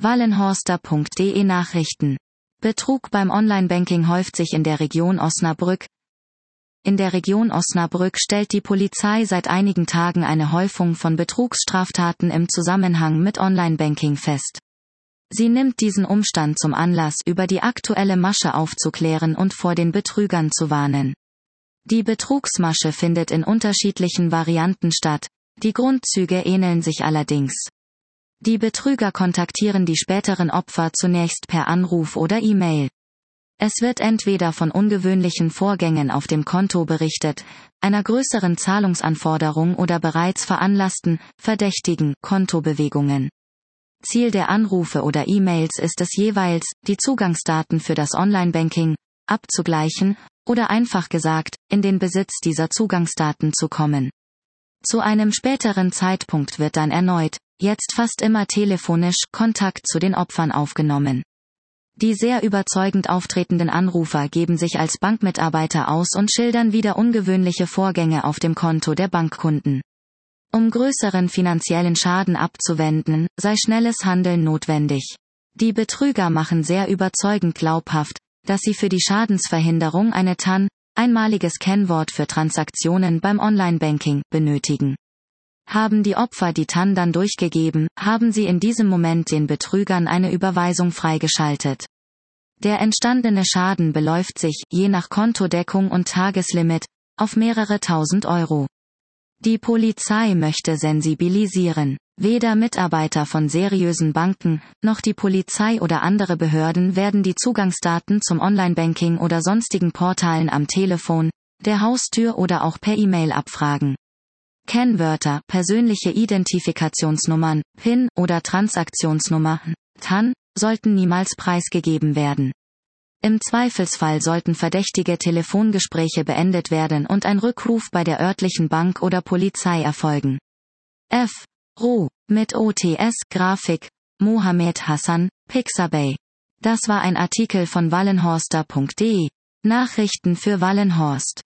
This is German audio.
Wallenhorster.de Nachrichten. Betrug beim Online-Banking häuft sich in der Region Osnabrück. In der Region Osnabrück stellt die Polizei seit einigen Tagen eine Häufung von Betrugsstraftaten im Zusammenhang mit Online-Banking fest. Sie nimmt diesen Umstand zum Anlass, über die aktuelle Masche aufzuklären und vor den Betrügern zu warnen. Die Betrugsmasche findet in unterschiedlichen Varianten statt, die Grundzüge ähneln sich allerdings. Die Betrüger kontaktieren die späteren Opfer zunächst per Anruf oder E-Mail. Es wird entweder von ungewöhnlichen Vorgängen auf dem Konto berichtet, einer größeren Zahlungsanforderung oder bereits veranlassten, verdächtigen Kontobewegungen. Ziel der Anrufe oder E-Mails ist es jeweils, die Zugangsdaten für das Online-Banking abzugleichen oder einfach gesagt, in den Besitz dieser Zugangsdaten zu kommen. Zu einem späteren Zeitpunkt wird dann erneut, jetzt fast immer telefonisch, Kontakt zu den Opfern aufgenommen. Die sehr überzeugend auftretenden Anrufer geben sich als Bankmitarbeiter aus und schildern wieder ungewöhnliche Vorgänge auf dem Konto der Bankkunden. Um größeren finanziellen Schaden abzuwenden, sei schnelles Handeln notwendig. Die Betrüger machen sehr überzeugend glaubhaft, dass sie für die Schadensverhinderung eine TAN, einmaliges Kennwort für Transaktionen beim Online-Banking, benötigen. Haben die Opfer die TAN dann durchgegeben, haben sie in diesem Moment den Betrügern eine Überweisung freigeschaltet. Der entstandene Schaden beläuft sich, je nach Kontodeckung und Tageslimit, auf mehrere tausend Euro. Die Polizei möchte sensibilisieren. Weder Mitarbeiter von seriösen Banken, noch die Polizei oder andere Behörden werden die Zugangsdaten zum Online-Banking oder sonstigen Portalen am Telefon, der Haustür oder auch per E-Mail abfragen. Kennwörter, persönliche Identifikationsnummern, PIN oder Transaktionsnummer, TAN, sollten niemals preisgegeben werden. Im Zweifelsfall sollten verdächtige Telefongespräche beendet werden und ein Rückruf bei der örtlichen Bank oder Polizei erfolgen. Ro. Mit OTS, Grafik, Mohammed Hassan, Pixabay. Das war ein Artikel von wallenhorster.de. Nachrichten für Wallenhorst.